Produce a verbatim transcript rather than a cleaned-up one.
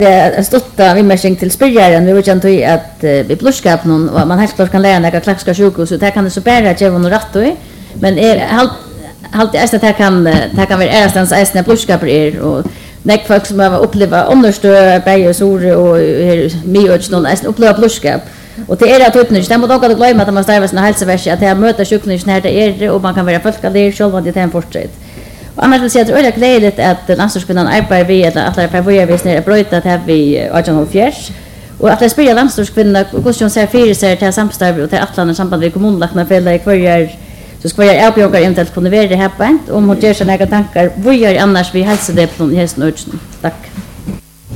Det stotta vimmering till spyrjaren vi vill inte att vi bluskap någon och man helt klart kan lära några klassiska sjukhus så det kan det så bära ge någon rätt då men är halt halt är det kan det kan vara erstens ästna bluskap är och näck folk som har uppleva understö bäge sore och mycket någon ästna uppleva bluskap och det är att utnyttja det måste också glömma att man starvar sina hälsovärsar att det möter sjukhusen här det är och man kan vara folk där själva det är en fortsätt. Och annars vill säga att det är väldigt glädjligt att landstörskvinnan arbetar vid att alla förvårvis ner bröjt att här vid arton fjärs. Och att jag spelar landstörskvinnan hur hon ser fyra sig till samstarv och till atlanen samband med kommunlagna föräldrar kvarjar så ska jag erbjuda eventuellt kunna vara det här på om hon gör sig några tankar vad gör annars vi hälsar det på hästen. Tack.